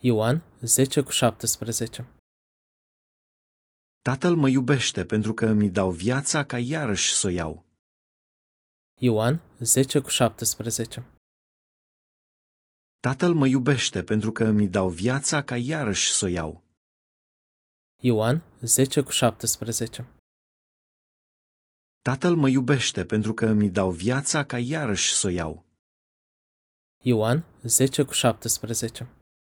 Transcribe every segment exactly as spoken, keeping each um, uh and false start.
Ioan zece cu șaptesprezece. Tatăl mă iubește pentru că îmi dau viața ca iarăși să o iau. Ioan zece cu șaptesprezece. Tatăl mă iubește pentru că îmi dau viața ca iarăși să o iau. Ioan zece cu șaptesprezece. Tatăl mă iubește pentru că îmi dau viața ca iarăși să o iau. Ioan zece cu șaptesprezece.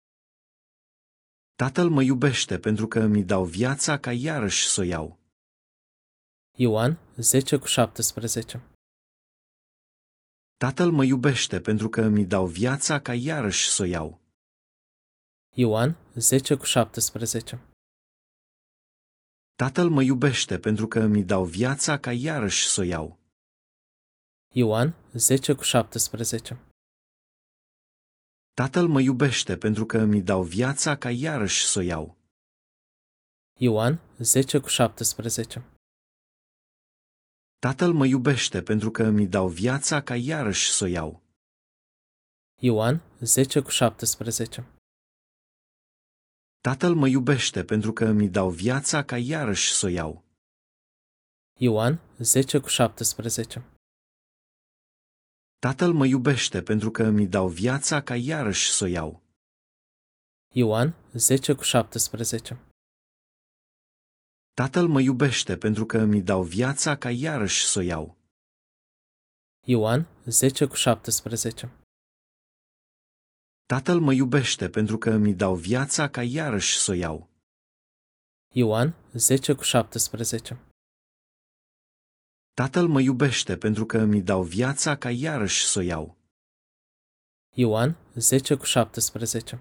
Tatăl mă iubește pentru că îmi dau viața ca iarăși să o iau. Ioan zece cu șaptesprezece. Tatăl mă iubește pentru că îmi dau viața ca iarăși să o iau. Ioan zece cu șaptesprezece. Tatăl mă iubește pentru că îmi dau viața ca iarăși să o iau. Ioan zece cu șaptesprezece. Tatăl mă iubește pentru că îmi dau viața ca iarăși să o iau. Ioan zece cu șaptesprezece. Tatăl mă iubește pentru că îmi dau viața ca iarăși să o iau. Ioan zece cu șaptesprezece. Tatăl mă iubește pentru că îmi dau viața ca iarăși să o iau. Ioan zece cu șaptesprezece. Tatăl mă iubește pentru că îmi dau viața ca iarăși să o iau. Ioan zece cu șaptesprezece. Tatăl mă iubește pentru că îmi dau viața ca iarăși să o iau. Ioan zece cu șaptesprezece. Tatăl mă iubește pentru că îmi dau viața ca iarăși să o iau. Ioan zece cu șaptesprezece. Tatăl mă iubește pentru că îmi dau viața ca iarăși să o iau. Ioan zece cu șaptesprezece.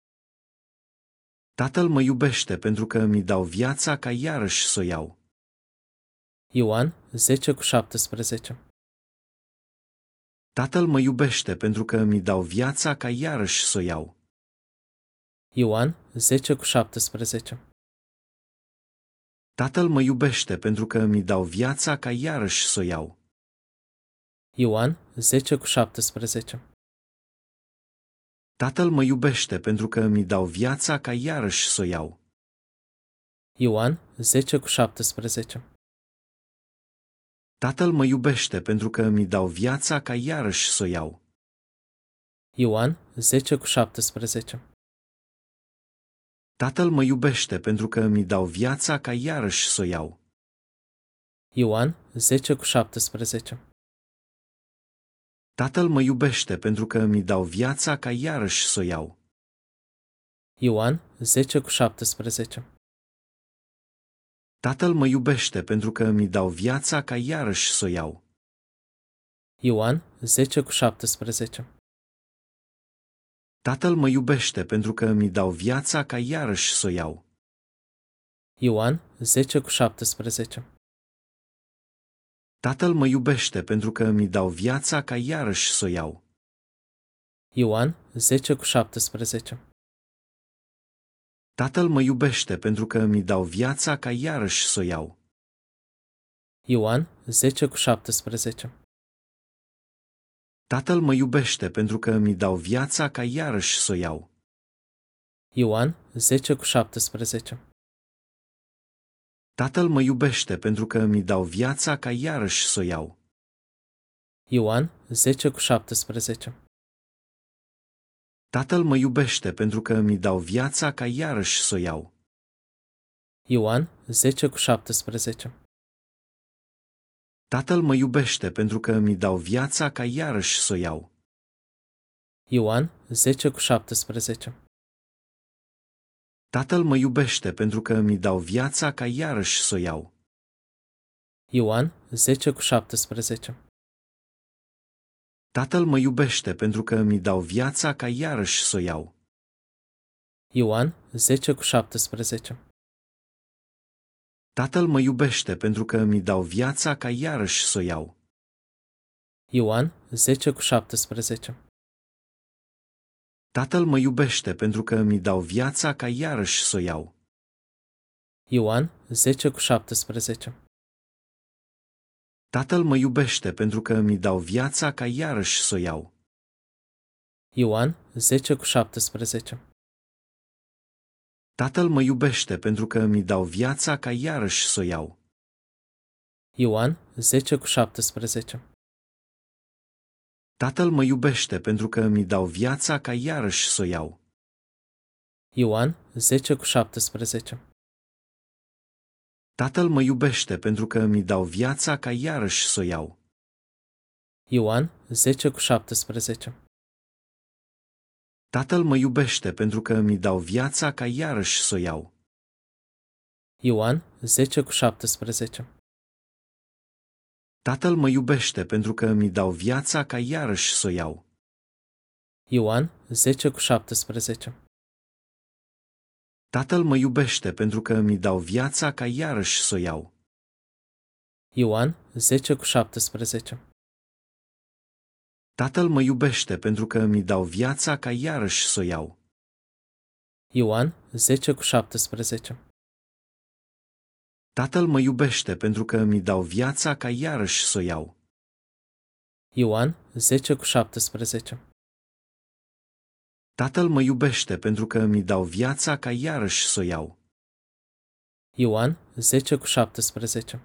Tatăl mă iubește pentru că îmi dau viața ca iarăși să o iau. Ioan zece cu șaptesprezece. Tatăl mă iubește pentru că îmi dau viața ca iarăși să o iau. Ioan zece cu șaptesprezece. Tatăl mă iubește pentru că îmi dau viața ca iarăși să o iau. Ioan zece cu șaptesprezece. Tatăl mă iubește pentru că îmi dau viața ca iarăși să o iau. Ioan zece cu șaptesprezece. Tatăl mă iubește pentru că îmi dau viața ca iarăși să o iau. Ioan zece cu șaptesprezece. Tatăl mă iubește pentru că îmi dau viața ca iarăși să o iau. Ioan zece cu șaptesprezece. Tatăl mă iubește pentru că îmi dau viața ca iarăși să o iau. Ioan zece cu șaptesprezece. Tatăl mă iubește pentru că îmi dau viața ca iarăși să o iau. Ioan zece cu șaptesprezece. Tatăl mă iubește pentru că îmi dau viața ca iarăși să o iau. Ioan zece cu șaptesprezece. Tatăl mă iubește pentru că îmi dau viața ca iarăși să o iau. Ioan zece cu șaptesprezece. Tatăl mă iubește pentru că îmi dau viața ca iarăși să o iau. Ioan zece cu șaptesprezece. Tatăl mă iubește pentru că îmi dau viața ca iarăși să o iau. Ioan zece cu șaptesprezece. Tatăl mă iubește pentru că îmi dau viața ca iarăși să o iau. Ioan zece cu șaptesprezece. Tatăl mă iubește pentru că îmi dau viața ca iarăși să o iau. Ioan zece cu șaptesprezece. Tatăl mă iubește pentru că îmi dau viața ca iarăși să o iau. Ioan zece cu șaptesprezece. Tatăl mă iubește pentru că îmi dau viața ca iarăși să o iau. Ioan zece cu șaptesprezece. Tatăl mă iubește pentru că îmi dau viața ca iarăși să o iau. Ioan zece cu șaptesprezece. Tatăl mă iubește pentru că îmi dau viața ca iarăși să o iau. Ioan zece cu șaptesprezece. Tatăl mă iubește pentru că îmi dau viața ca iarăși să o iau. Ioan zece cu șaptesprezece. Tatăl mă iubește pentru că îmi dau viața ca iarăși să o iau. Ioan zece cu șaptesprezece. Tatăl mă iubește pentru că îmi dau viața ca iarăși să o iau. Ioan zece cu șaptesprezece. Tatăl mă iubește pentru că îmi dau viața ca iarăși să o iau. Ioan zece cu șaptesprezece. Tatăl mă iubește pentru că îmi dau viața ca iarăși să o iau. Ioan zece cu șaptesprezece. Tatăl mă iubește pentru că îmi dau viața ca iarăși să o iau. Ioan zece cu șaptesprezece. Tatăl mă iubește pentru că îmi dau viața ca iarăși să o iau. Ioan zece cu șaptesprezece. Tatăl mă iubește pentru că îmi dau viața ca iarăși să o iau. Ioan zece cu șaptesprezece. Tatăl mă iubește pentru că îmi dau viața ca iarăși să o iau. Ioan zece cu șaptesprezece. Tatăl mă iubește pentru că îmi dau viața ca iarăși să o iau. Ioan zece cu șaptesprezece. Tatăl mă iubește pentru că îmi dau viața ca iarăși să o iau. Ioan zece cu șaptesprezece.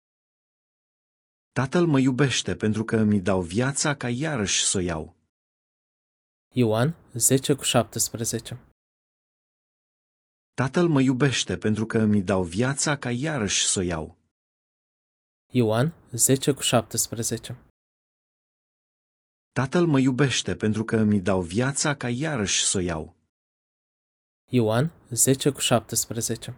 Tatăl mă iubește pentru că îmi dau viața ca iarăși să o iau. Ioan zece cu șaptesprezece. Tatăl mă iubește pentru că îmi dau viața ca iarăși să o iau. Ioan zece cu șaptesprezece. Tatăl mă iubește pentru că îmi dau viața ca iarăși să o iau. Ioan zece cu șaptesprezece.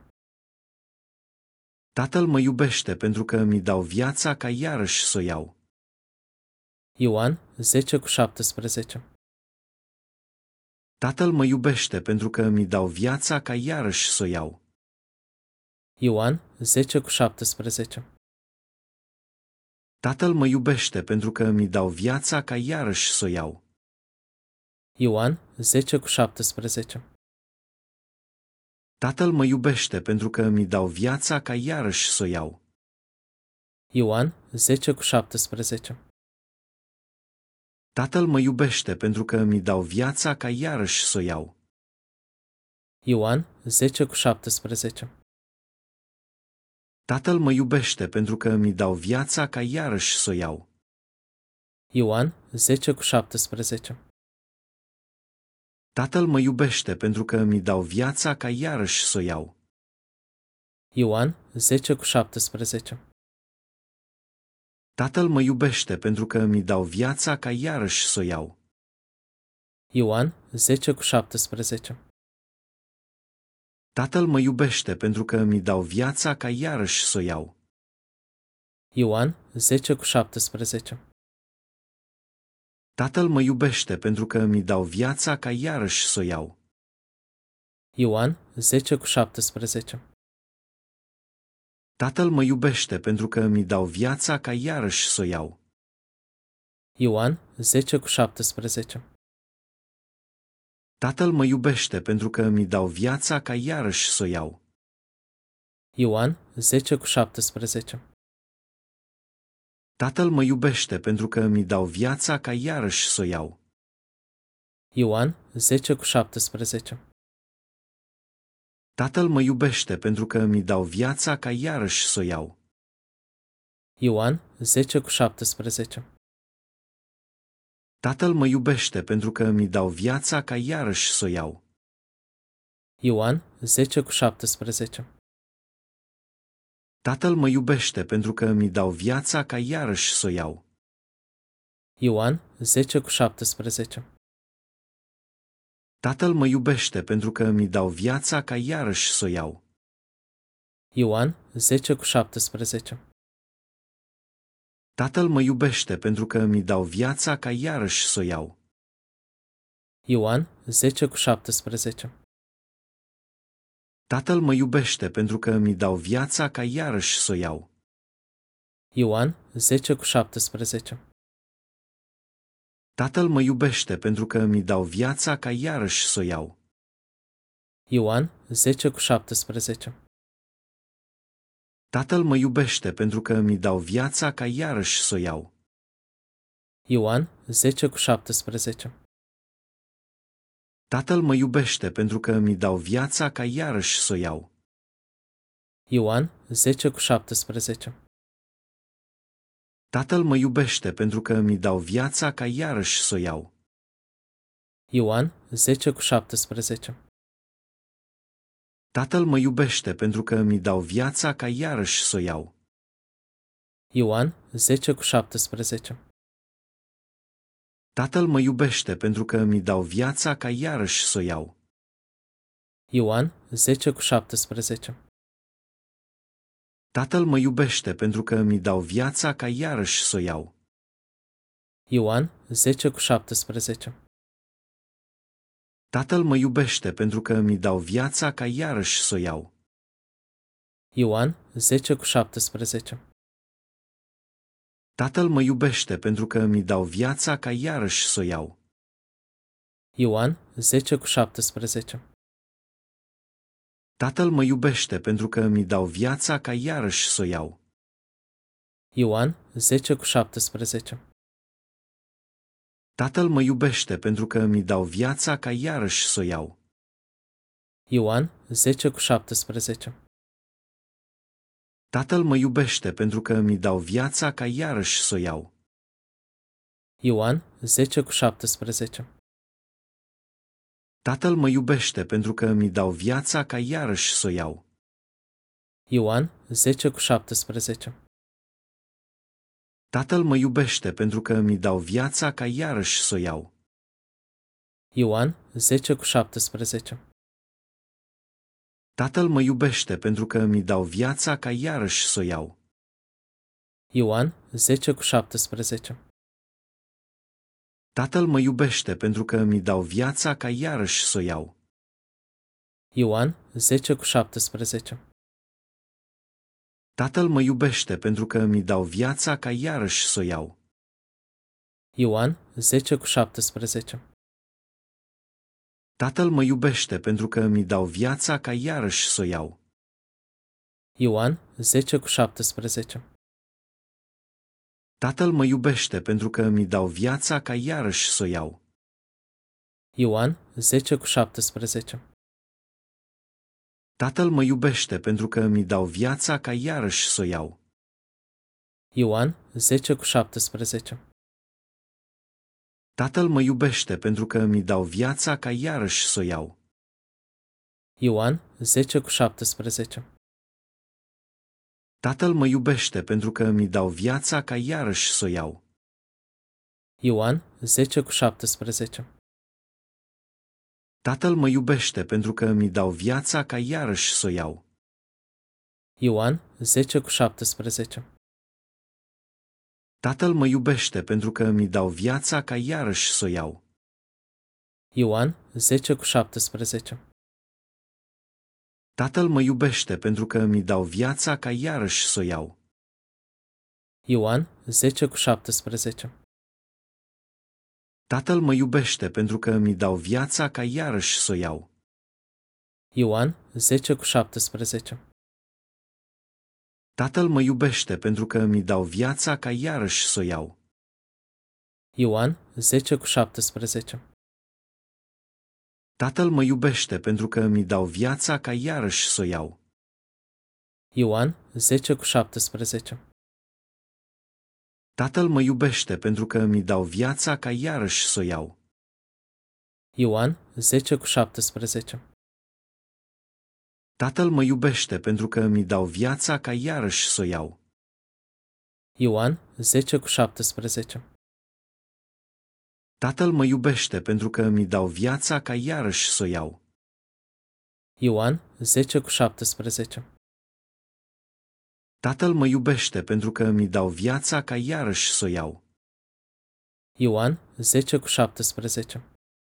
Tatăl mă iubește pentru că îmi dau viața ca iarăși să o iau. Ioan zece cu șaptesprezece. Tatăl mă iubește pentru că îmi dau viața ca iarăși să o iau. Ioan zece cu șaptesprezece. Tatăl mă iubește pentru că îmi dau viața ca iarăși să o iau. Ioan zece cu șaptesprezece. Tatăl mă iubește pentru că îmi dau viața ca iarăși să o iau. Ioan zece cu șaptesprezece. Tatăl mă iubește pentru că îmi dau viața ca iarăși să o iau. Ioan zece cu șaptesprezece. Tatăl mă iubește pentru că îmi dau viața ca iarăși să o iau. Ioan zece cu șaptesprezece. Tatăl mă iubește pentru că îmi dau viața ca iarăși să o iau. Ioan zece cu șaptesprezece. Tatăl mă iubește pentru că îmi dau viața ca iarăși să o iau. Ioan zece cu șaptesprezece. Tatăl mă iubește pentru că îmi dau viața ca iarăși să o iau. Ioan zece cu șaptesprezece. Tatăl mă iubește pentru că îmi dau viața ca iarăși să o iau. Ioan zece cu șaptesprezece. Tatăl mă iubește pentru că îmi dau viața ca iarăși să o iau. Ioan zece cu șaptesprezece. Tatăl mă iubește pentru că îmi dau viața ca iarăși să o iau. Ioan zece cu șaptesprezece. Tatăl mă iubește pentru că îmi dau viața ca iarăși să o iau. Ioan zece cu șaptesprezece. Tatăl mă iubește pentru că îmi dau viața ca iarăși să o iau. Ioan zece cu șaptesprezece. Tatăl mă iubește pentru că îmi dau viața ca iarăși să o iau. Ioan zece cu șaptesprezece. Tatăl mă iubește pentru că îmi dau viața ca iarăși să o iau. Ioan zece cu șaptesprezece. Tatăl mă iubește pentru că îmi dau viața ca iarăși să o iau. Ioan zece cu șaptesprezece. Tatăl mă iubește pentru că îmi dau viața ca iarăși să o iau. Ioan zece cu șaptesprezece. Tatăl mă iubește pentru că îmi dau viața ca iarăși să o iau. Ioan zece cu șaptesprezece. Tatăl mă iubește pentru că îmi dau viața ca iarăși să o iau. Ioan zece cu șaptesprezece. Tatăl mă iubește pentru că îmi dau viața ca iarăși să o iau. Ioan zece cu șaptesprezece. Tatăl mă iubește pentru că îmi dau viața ca iarăși să o iau. Ioan zece cu șaptesprezece. Tatăl mă iubește pentru că îmi dau viața ca iarăși să o iau. Ioan zece cu șaptesprezece. Tatăl mă iubește pentru că îmi dau viața ca iarăși să o iau. Ioan zece cu șaptesprezece. Tatăl mă iubește pentru că îmi dau viața ca iarăși să o iau. Ioan zece cu șaptesprezece. Tatăl mă iubește pentru că îmi dau viața ca iarăși să o iau. Ioan zece cu șaptesprezece. Tatăl mă iubește pentru că îmi dau viața ca iarăși să o iau. Ioan zece cu șaptesprezece. Tatăl mă iubește pentru că îmi dau viața ca iarăși să o iau. Ioan zece cu șaptesprezece. Tatăl mă iubește pentru că îmi dau viața ca iarăși să o iau. Ioan zece cu șaptesprezece. Tatăl mă iubește pentru că îmi dau viața ca iarăși să o iau. Ioan zece cu șaptesprezece. Tatăl mă iubește pentru că îmi dau viața ca iarăși să o iau. Ioan zece cu șaptesprezece. Tatăl mă iubește pentru că îmi dau viața ca iarăși să o iau. Ioan zece cu șaptesprezece. Tatăl mă iubește pentru că îmi dau viața ca iarăși să o iau. Ioan zece cu șaptesprezece. Tatăl mă iubește pentru că îmi dau viața ca iarăși să o iau. Ioan zece cu șaptesprezece. Tatăl mă iubește pentru că îmi dau viața ca iarăși să o iau. Ioan zece cu șaptesprezece. Tatăl mă iubește pentru că îmi dau viața ca iarăși să o iau. Ioan zece cu șaptesprezece. Tatăl mă iubește pentru că îmi dau viața ca iarăși să o iau. Ioan zece cu șaptesprezece. Tatăl mă iubește pentru că îmi dau viața ca iarăși să o iau. Ioan zece cu șaptesprezece. Tatăl mă iubește pentru că îmi dau viața ca iarăși să o iau. Ioan zece cu șaptesprezece. Tatăl mă iubește pentru că îmi dau viața ca iarăși să o iau. Ioan zece cu șaptesprezece. Tatăl mă iubește pentru că îmi dau viața ca iarăși să o iau. Ioan zece cu șaptesprezece. Tatăl mă iubește pentru că îmi dau viața ca iarăși să o iau. Ioan zece cu șaptesprezece. Tatăl mă iubește pentru că îmi dau viața ca iarăși să o iau. Ioan zece cu șaptesprezece. Tatăl mă iubește pentru că îmi dau viața ca iarăși să o iau. Ioan zece cu șaptesprezece. Tatăl mă iubește pentru că îmi dau viața ca iarăși să o iau. Ioan zece cu șaptesprezece. Tatăl mă iubește pentru că îmi dau viața ca iarăși să o iau. Ioan zece cu șaptesprezece. Tatăl mă iubește pentru că îmi dau viața ca iarăși să o iau. Ioan zece cu șaptesprezece. Tatăl mă iubește pentru că îmi dau viața ca iarăși să o iau. Ioan zece cu șaptesprezece. Tatăl mă iubește pentru că îmi dau viața ca iarăși să o iau. Ioan zece cu șaptesprezece. Tatăl mă iubește pentru că îmi dau viața ca iarăși să o iau. Ioan zece cu șaptesprezece. Tatăl mă iubește pentru că îmi dau viața ca iarăși să o iau. Ioan zece cu șaptesprezece.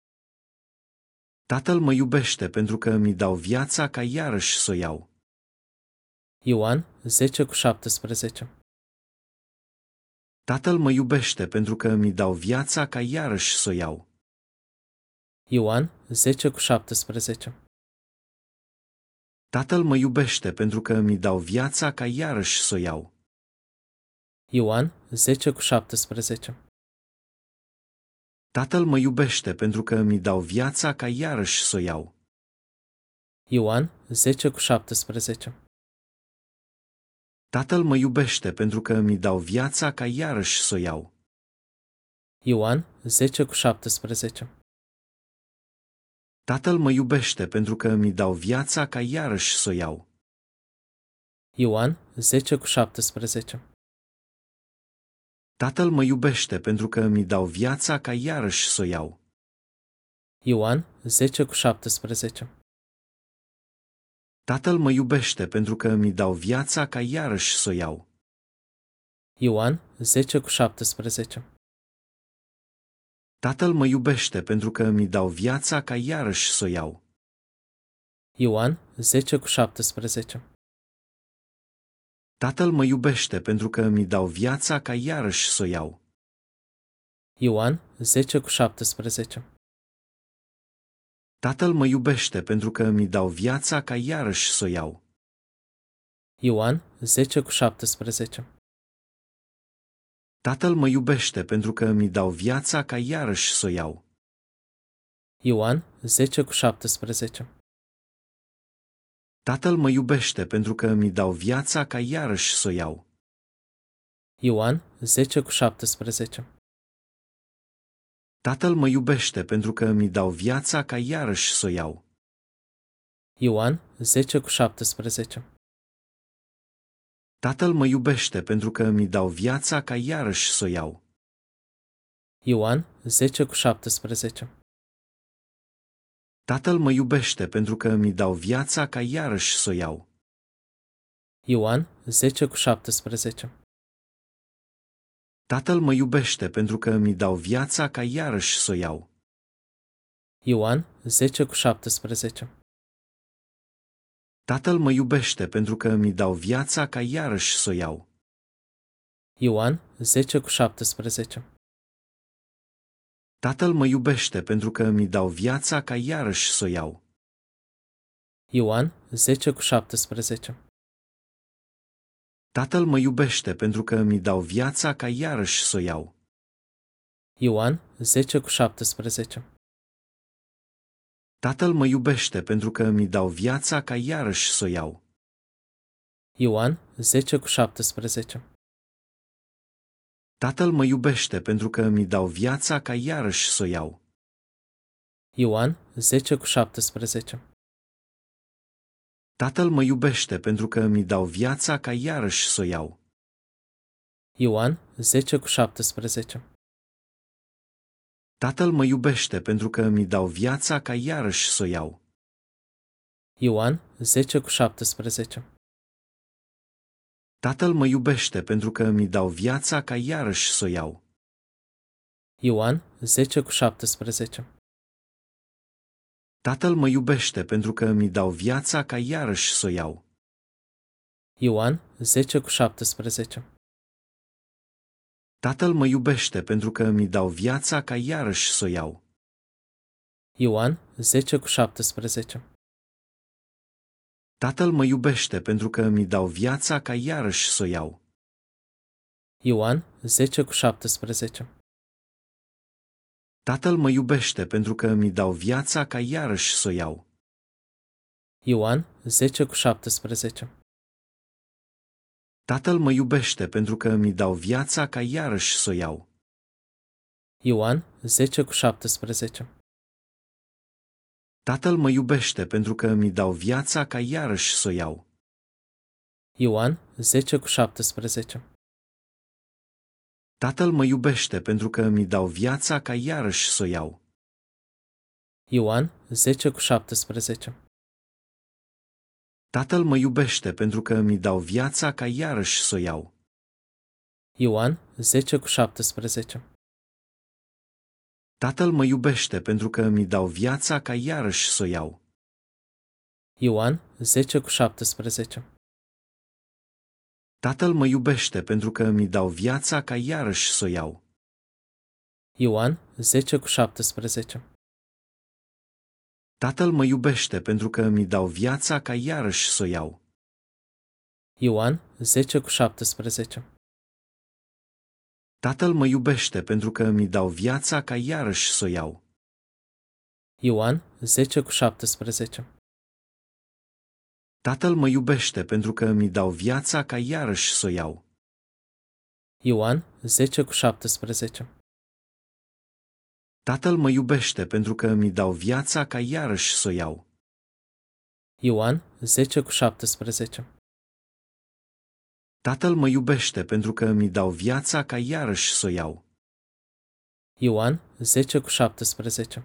Tatăl mă iubește pentru că îmi dau viața ca iarăși să o iau. Ioan zece cu șaptesprezece. Tatăl mă iubește pentru că îmi dau viața ca iarăși să o iau. Ioan zece cu șaptesprezece. Tatăl mă iubește pentru că îmi dau viața ca iarăși să o iau. Ioan zece cu șaptesprezece. Tatăl mă iubește pentru că îmi dau viața ca iarăși să o iau. Ioan zece cu șaptesprezece. Tatăl mă iubește pentru că îmi dau viața ca iarăși să o iau. Ioan zece cu șaptesprezece. Tatăl mă iubește pentru că îmi dau viața ca iarăși să o iau. Ioan zece cu șaptesprezece. Tatăl mă iubește pentru că îmi dau viața ca iarăși să o iau. Ioan zece cu șaptesprezece. Tatăl mă iubește pentru că îmi dau viața ca iarăși să o iau. Ioan zece cu șaptesprezece. Tatăl mă iubește pentru că îmi dau viața ca iarăși să o iau. Ioan zece cu șaptesprezece. Tatăl mă iubește pentru că îmi dau viața ca iarăși să o iau. Ioan zece cu șaptesprezece. Tatăl mă iubește pentru că îmi dau viața ca iarăși să o iau. Ioan zece cu șaptesprezece. Tatăl mă iubește pentru că îmi dau viața ca iarăși să o iau. Ioan zece cu șaptesprezece. Tatăl mă iubește pentru că îmi dau viața ca iarăși să o iau. Ioan zece cu șaptesprezece. Tatăl mă iubește pentru că îmi dau viața ca iarăși să o iau. Ioan zece cu șaptesprezece. Tatăl mă iubește pentru că îmi dau viața ca iarăși să o iau. Ioan zece cu șaptesprezece. Tatăl mă iubește pentru că îmi dau viața ca iarăși să o iau. Ioan zece cu șaptesprezece. Tatăl mă iubește pentru că îmi dau viața ca iarăși să o iau. Ioan zece cu șaptesprezece. Tatăl mă iubește pentru că îmi dau viața ca iarăși să o iau. Ioan zece cu șaptesprezece. Tatăl mă iubește pentru că îmi dau viața ca iarăși să o iau. Ioan zece cu șaptesprezece. Tatăl mă iubește pentru că îmi dau viața ca iarăși să o iau. Ioan zece cu șaptesprezece. Tatăl mă iubește pentru că îmi dau viața ca iarăși să o iau. Ioan zece cu șaptesprezece. Tatăl mă iubește pentru că îmi dau viața ca iarăși să o iau. Ioan zece cu șaptesprezece. Tatăl mă iubește pentru că îmi dau viața ca iarăși să o iau. Ioan zece cu șaptesprezece. Tatăl mă iubește pentru că îmi dau viața ca iarăși să o iau. Ioan zece cu șaptesprezece. Tatăl mă iubește pentru că îmi dau viața ca iarăși să o iau. Ioan zece cu șaptesprezece. Tatăl mă iubește pentru că îmi dau viața ca iarăși să o iau. Ioan zece cu șaptesprezece. Tatăl mă iubește pentru că îmi dau viața ca iarăși să o iau. Ioan zece cu șaptesprezece. Tatăl mă iubește pentru că îmi dau viața ca iarăși să o iau. Ioan zece cu șaptesprezece. Tatăl mă iubește pentru că îmi dau viața ca iarăși să o iau. Ioan zece cu șaptesprezece. Tatăl mă iubește pentru că îmi dau viața ca iarăși să o iau. Ioan zece cu șaptesprezece. Tatăl mă iubește pentru că îmi dau viața ca iarăși să o iau. Ioan zece cu șaptesprezece. Tatăl mă iubește pentru că îmi dau viața ca iarăși să o iau. Ioan zece cu șaptesprezece. Tatăl mă iubește pentru că îmi dau viața ca iarăși să o iau. Ioan zece cu șaptesprezece. Tatăl mă iubește pentru că îmi dau viața ca iarăși să o iau. Ioan zece cu șaptesprezece. Tatăl mă iubește pentru că îmi dau viața ca iarăși să o iau. Ioan zece cu șaptesprezece. Tatăl mă iubește pentru că îmi dau viața ca iarăși să o iau. Ioan zece cu șaptesprezece. Tatăl mă iubește pentru că îmi dau viața ca iarăși să o iau. Ioan zece cu șaptesprezece. Tatăl mă iubește pentru că îmi dau viața ca iarăși să o iau. Ioan zece cu șaptesprezece. Tatăl mă iubește pentru că îmi dau viața ca iarăși să o iau. Ioan zece cu șaptesprezece. Tatăl mă iubește pentru că îmi dau viața ca iarăși să o iau. Ioan zece cu șaptesprezece.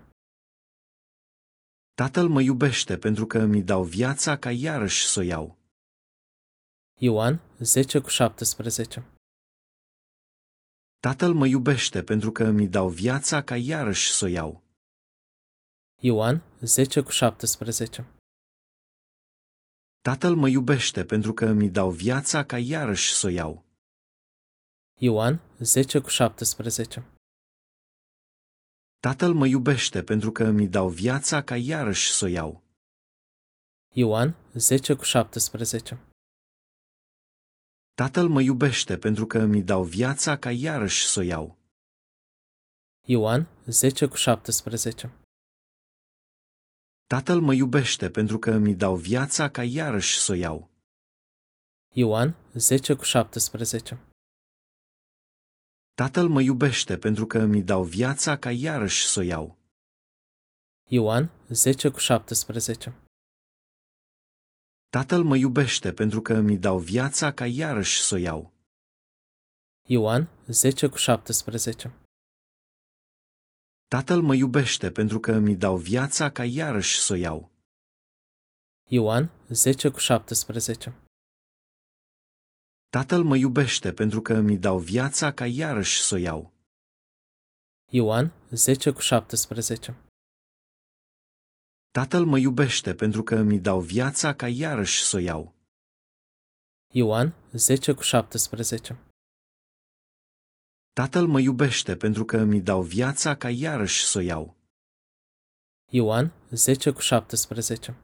Tatăl mă iubește pentru că îmi dau viața ca iarăși să o iau. Ioan zece cu șaptesprezece. Tatăl mă iubește pentru că îmi dau viața ca iarăși să o iau. Ioan zece cu șaptesprezece. Tatăl mă iubește pentru că îmi dau viața ca iarăși să o iau. Ioan zece cu șaptesprezece. Tatăl mă iubește pentru că îmi dau viața ca iarăși să o iau. Ioan zece cu șaptesprezece. Tatăl mă iubește pentru că îmi dau viața ca iarăși să o iau. Ioan zece cu șaptesprezece. Tatăl mă iubește pentru că îmi dau viața ca iarăși să o iau. Ioan zece cu șaptesprezece. Tatăl mă iubește pentru că îmi dau viața ca iarăși să o iau. Ioan zece cu șaptesprezece. Tatăl mă iubește pentru că îmi dau viața ca iarăși să o iau. Ioan zece cu șaptesprezece. Tatăl mă iubește pentru că îmi dau viața ca iarăși să o iau. Ioan zece cu șaptesprezece. Tatăl mă iubește pentru că îmi dau viața ca iarăși să o iau. Ioan zece cu șaptesprezece. Tatăl mă iubește pentru că îmi dau viața ca iarăși să o iau. Ioan zece cu șaptesprezece. Tatăl mă iubește pentru că îmi dau viața ca iarăși să o iau. Ioan zece cu șaptesprezece.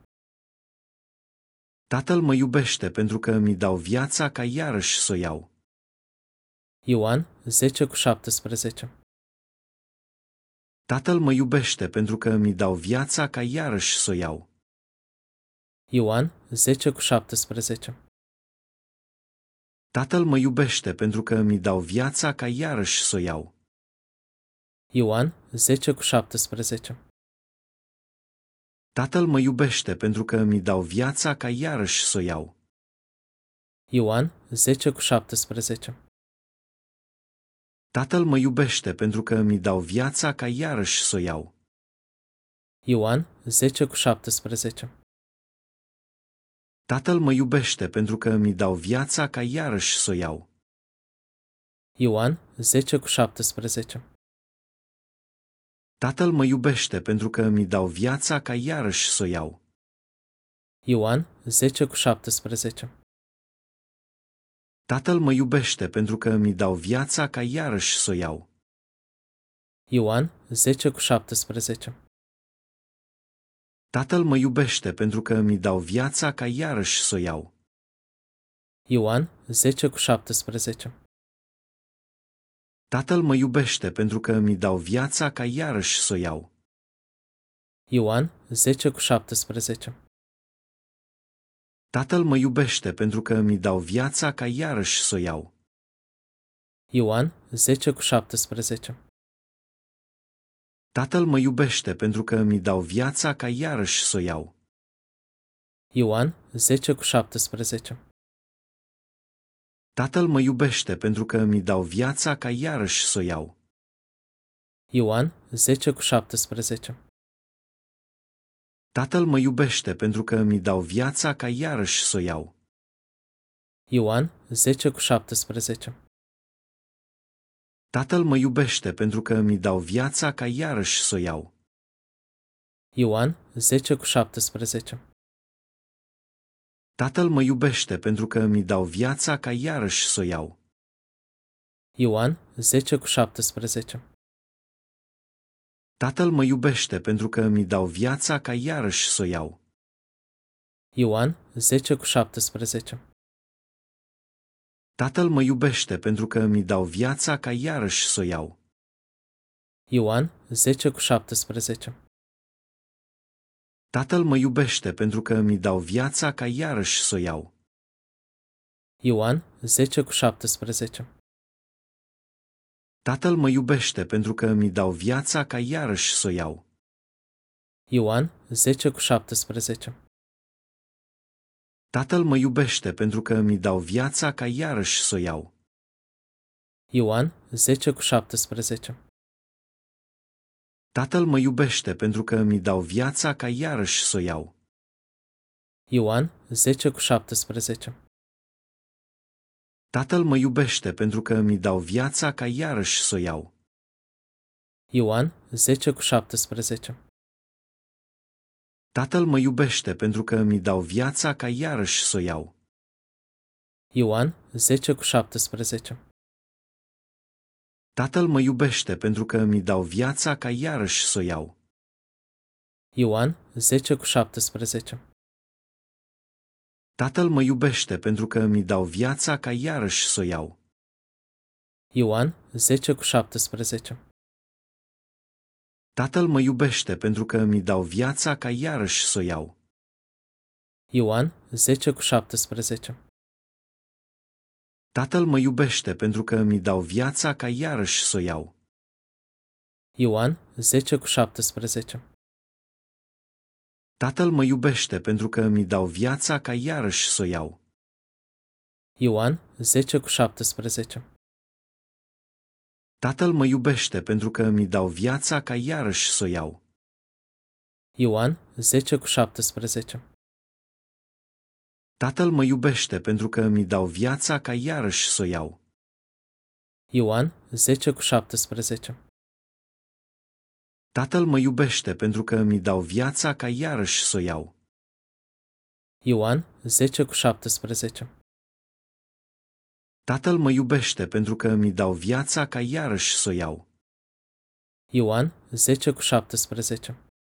Tatăl mă iubește pentru că îmi dau viața ca iarăși să o iau. Ioan zece cu șaptesprezece. Tatăl mă iubește pentru că îmi dau viața ca iarăși să o iau. Ioan zece cu șaptesprezece. Tatăl mă iubește pentru că îmi dau viața ca iarăși să o iau. Ioan zece cu șaptesprezece. Tatăl mă iubește pentru că îmi dau viața ca iarăși să o iau. Ioan zece cu șaptesprezece. Tatăl mă iubește pentru că îmi dau viața ca iarăși să o iau. Ioan zece cu șaptesprezece. Tatăl mă iubește pentru că îmi dau viața ca iarăși să o iau. Ioan zece cu șaptesprezece. Tatăl mă iubește pentru că îmi dau viața ca iarăși să o iau. Ioan zece cu șaptesprezece. Tatăl mă iubește pentru că îmi dau viața ca iarăși să o iau. Ioan zece cu șaptesprezece. Tatăl mă iubește pentru că îmi dau viața ca iarăși să o iau. Ioan zece cu șaptesprezece. Tatăl mă iubește pentru că îmi dau viața ca iarăși să o iau. Ioan zece cu șaptesprezece. Tatăl mă iubește pentru că îmi dau viața ca iarăși să o iau. Ioan zece cu șaptesprezece. Tatăl mă iubește pentru că îmi dau viața ca iarăși să o iau. Ioan zece cu șaptesprezece. Tatăl mă iubește pentru că îmi dau viața ca iarăși să o iau. Ioan zece cu șaptesprezece. Tatăl mă iubește pentru că îmi dau viața ca iarăși să o iau. Ioan zece cu șaptesprezece. Tatăl mă iubește pentru că îmi dau viața ca iarăși să o iau. Ioan zece cu șaptesprezece. Tatăl mă iubește pentru că îmi dau viața ca iarăși să o iau. Ioan zece cu șaptesprezece. Tatăl mă iubește pentru că îmi dau viața ca iarăși să o iau. Ioan zece cu șaptesprezece. Tatăl mă iubește pentru că îmi dau viața ca iarăși să o iau. Ioan zece cu șaptesprezece. Tatăl mă iubește pentru că îmi dau viața ca iarăși să o iau. Ioan zece cu șaptesprezece. Tatăl mă iubește pentru că îmi dau viața ca iarăși să o iau. Ioan zece cu șaptesprezece. Tatăl mă iubește pentru că îmi dau viața ca iarăși să o iau. Ioan zece cu șaptesprezece. Tatăl mă iubește pentru că îmi dau viața ca iarăși să o iau. Ioan zece cu șaptesprezece. Tatăl mă iubește pentru că îmi dau viața ca iarăși să o iau. Ioan zece cu șaptesprezece. Tatăl mă iubește pentru că îmi dau viața ca iarăși să o iau. Ioan zece cu șaptesprezece. Tatăl mă iubește pentru că îmi dau viața ca iarăși să o iau. Ioan zece cu șaptesprezece. Tatăl mă iubește pentru că îmi dau viața ca iarăși să o iau. Ioan zece cu șaptesprezece. Tatăl mă iubește pentru că îmi dau viața ca iarăși să o iau. Ioan zece cu șaptesprezece. Tatăl mă iubește pentru că îmi dau viața ca iarăși să o iau. Ioan zece cu șaptesprezece. Tatăl mă iubește pentru că îmi dau viața ca iarăși să o iau. Ioan zece cu șaptesprezece. Tatăl mă iubește pentru că îmi dau viața ca iarăși să o iau. Ioan zece cu șaptesprezece. Tatăl mă iubește pentru că îmi dau viața ca iarăși să o iau. Ioan zece cu șaptesprezece. Tatăl mă iubește pentru că îmi dau viața ca iarăși să o iau. Ioan zece cu șaptesprezece. Tatăl mă iubește pentru că îmi dau viața ca iarăși să o iau. Ioan zece cu șaptesprezece.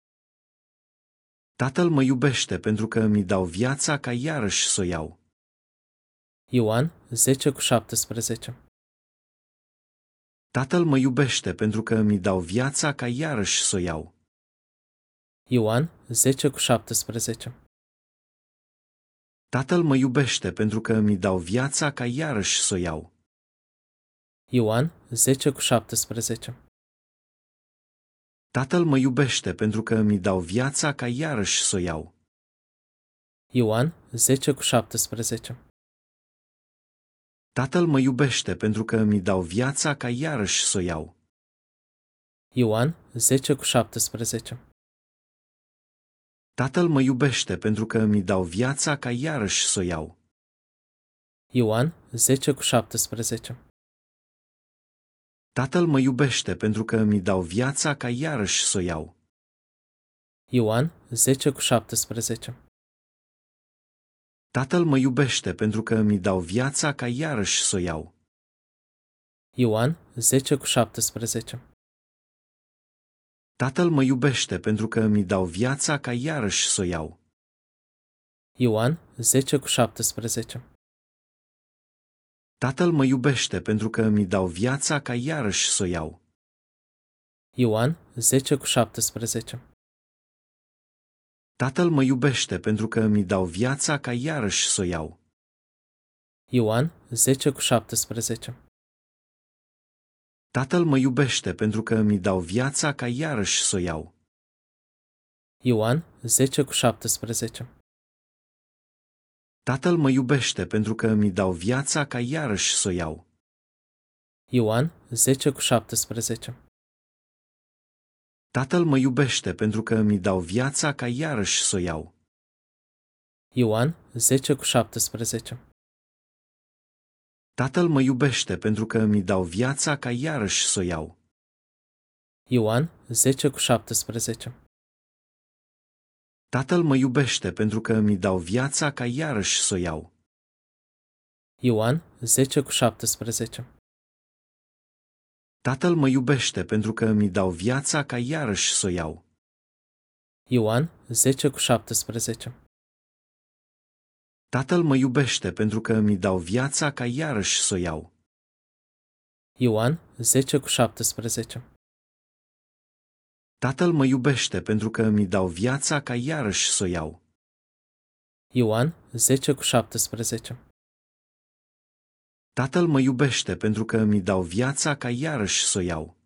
Tatăl mă iubește pentru că îmi dau viața ca iarăși să o iau. Ioan zece cu șaptesprezece. Tatăl mă iubește pentru că îmi dau viața ca iarăși să o iau. Ioan zece cu șaptesprezece. Tatăl mă iubește pentru că îmi dau viața ca iarăși să o iau. Ioan zece cu șaptesprezece. Tatăl mă iubește pentru că îmi dau viața ca iarăși să o iau. Ioan zece cu șaptesprezece. Tatăl mă iubește pentru că îmi dau viața ca iarăși să o iau. Ioan zece cu șaptesprezece. Tatăl mă iubește pentru că îmi dau viața ca iarăși să o iau. Ioan zece cu șaptesprezece. Tatăl mă iubește pentru că îmi dau viața ca iarăși să o iau. Ioan zece cu șaptesprezece. Tatăl mă iubește pentru că îmi dau viața ca iarăși să o iau. Ioan zece cu șaptesprezece. Tatăl mă iubește pentru că îmi dau viața ca iarăși să o iau. Ioan zece cu șaptesprezece. Tatăl mă iubește pentru că îmi dau viața ca iarăși să o iau. Ioan zece cu șaptesprezece. Tatăl mă iubește pentru că îmi dau viața ca iarăși să o iau. Ioan zece cu șaptesprezece. Tatăl mă iubește pentru că îmi dau viața ca iarăși să o iau. Ioan zece cu șaptesprezece. Tatăl mă iubește pentru că îmi dau viața ca iarăși să o iau. Ioan zece cu șaptesprezece. Tatăl mă iubește pentru că îmi dau viața ca iarăși să o iau. Ioan zece cu șaptesprezece. Tatăl mă iubește pentru că îmi dau viața ca iarăși să o iau. Ioan zece cu șaptesprezece. Tatăl mă iubește pentru că îmi dau viața ca iarăși să o iau. Ioan zece cu șaptesprezece. Tatăl mă iubește pentru că îmi dau viața ca iarăși să o iau. Ioan zece cu șaptesprezece. Tatăl mă iubește pentru că îmi dau viața ca iarăși să o iau. Ioan zece cu șaptesprezece. Tatăl mă iubește pentru că îmi dau viața ca iarăși să o iau. Ioan zece cu șaptesprezece. Tatăl mă iubește pentru că îmi dau viața ca iarăși să o iau.